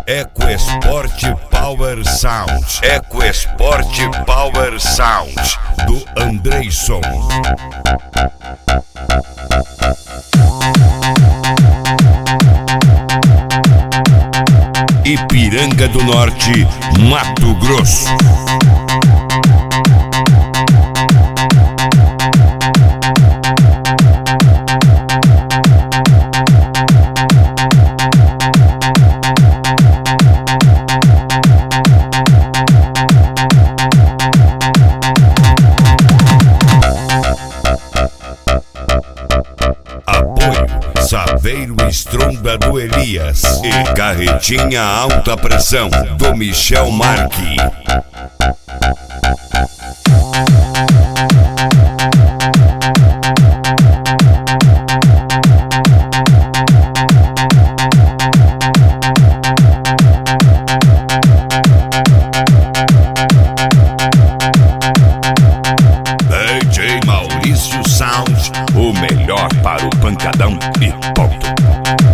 EcoSport Power Sound. EcoSport Power Sound do Andreyson. Ipiranga do Norte, Mato Grosso. Saveiro Estronda do Elias e Carretinha Alta Pressão do Michel Marque. DJ Maurício Sound, o melhor para o pancadão e ponto.